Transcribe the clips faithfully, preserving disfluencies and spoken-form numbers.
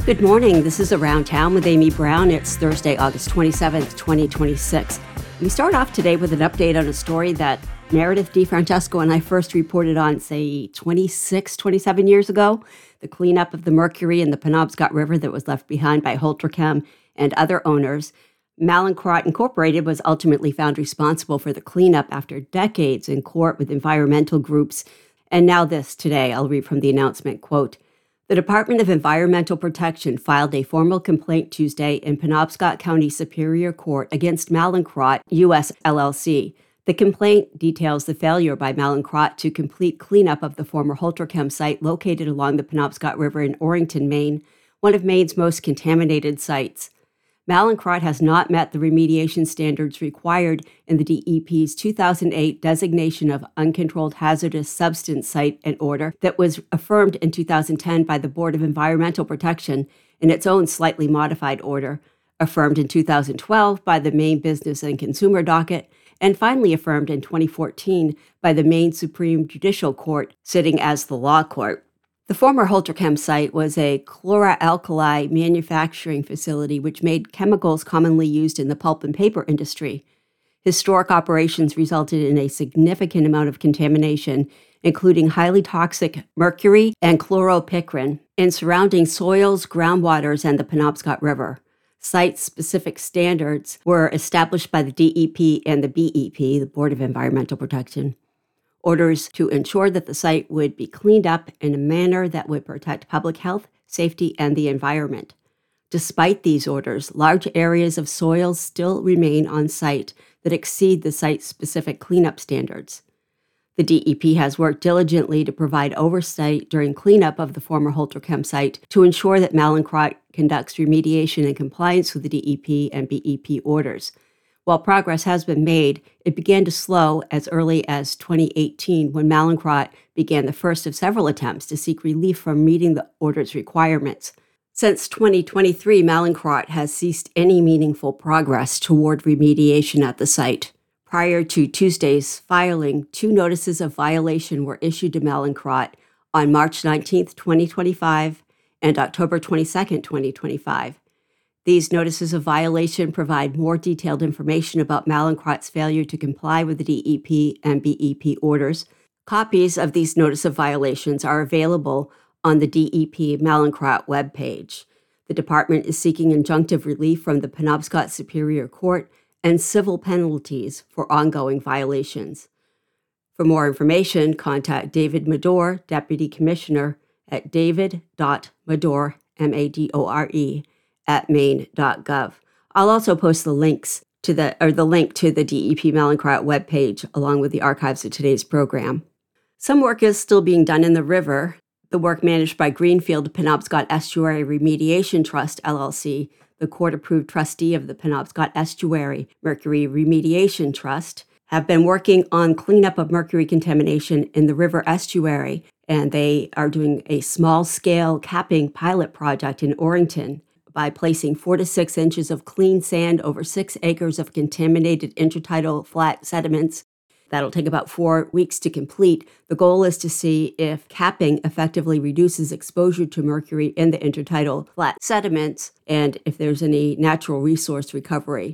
Good morning. This is Around Town with Amy Brown. It's Thursday, August twenty-seventh, twenty twenty-six. We start off today with an update on a story that Meredith DeFrancesco and I first reported on, say, twenty-six, twenty-seven years ago. The cleanup of the mercury in the Penobscot River that was left behind by Holtrachem and other owners. Mallinckrodt Incorporated was ultimately found responsible for the cleanup after decades in court with environmental groups. And now this today, I'll read from the announcement, quote, "The Department of Environmental Protection filed a formal complaint Tuesday in Penobscot County Superior Court against Mallinckrodt U S L L C. The complaint details the failure by Mallinckrodt to complete cleanup of the former Holtrachem site located along the Penobscot River in Orrington, Maine, one of Maine's most contaminated sites. Mallinckrodt has not met the remediation standards required in the D E P's two thousand eight designation of uncontrolled hazardous substance site and order that was affirmed in two thousand ten by the Board of Environmental Protection in its own slightly modified order, affirmed in two thousand twelve by the Maine Business and Consumer Docket, and finally affirmed in twenty fourteen by the Maine Supreme Judicial Court, sitting as the law court. The former Holtrachem site was a chloralkali manufacturing facility which made chemicals commonly used in the pulp and paper industry. Historic operations resulted in a significant amount of contamination, including highly toxic mercury and chloropicrin, in surrounding soils, groundwaters, and the Penobscot River. Site-specific standards were established by the D E P and the B E P, the Board of Environmental Protection. Orders to ensure that the site would be cleaned up in a manner that would protect public health, safety, and the environment. Despite these orders, large areas of soils still remain on site that exceed the site-specific cleanup standards. The D E P has worked diligently to provide oversight during cleanup of the former Holtrachem site to ensure that Mallinckrodt conducts remediation in compliance with the D E P and B E P orders. While progress has been made, it began to slow as early as twenty eighteen when Mallinckrodt began the first of several attempts to seek relief from meeting the order's requirements. Since twenty twenty-three, Mallinckrodt has ceased any meaningful progress toward remediation at the site. Prior to Tuesday's filing, two notices of violation were issued to Mallinckrodt on March nineteenth, twenty twenty-five and October twenty-second, twenty twenty-five. These notices of violation provide more detailed information about Mallinckrodt's failure to comply with the D E P and B E P orders. Copies of these notice of violations are available on the D E P Mallinckrodt webpage. The department is seeking injunctive relief from the Penobscot Superior Court and civil penalties for ongoing violations. For more information, contact David Madore, Deputy Commissioner, at david.madore, M A D O R E, at maine dot gov. I'll also post the links to the or the link to the D E P Mallinckrodt webpage along with the archives of today's program. Some work is still being done in the river. The work managed by Greenfield Penobscot Estuary Remediation Trust, L L C, the court-approved trustee of the Penobscot Estuary Mercury Remediation Trust, have been working on cleanup of mercury contamination in the river estuary, and they are doing a small-scale capping pilot project in Orrington by placing four to six inches of clean sand over six acres of contaminated intertidal flat sediments. That'll take about four weeks to complete. The goal is to see if capping effectively reduces exposure to mercury in the intertidal flat sediments and if there's any natural resource recovery.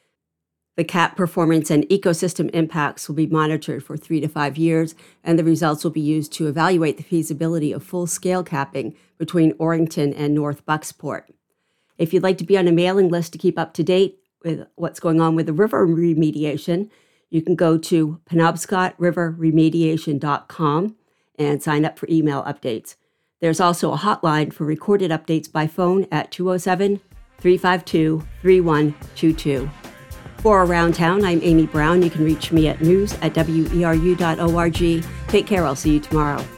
The cap performance and ecosystem impacts will be monitored for three to five years, and the results will be used to evaluate the feasibility of full-scale capping between Orrington and North Bucksport. If you'd like to be on a mailing list to keep up to date with what's going on with the river remediation, you can go to penobscot river remediation dot com and sign up for email updates. There's also a hotline for recorded updates by phone at two oh seven, three five two, three one two two. For Around Town, I'm Amy Brown. You can reach me at news at W E R U dot org. Take care. I'll see you tomorrow.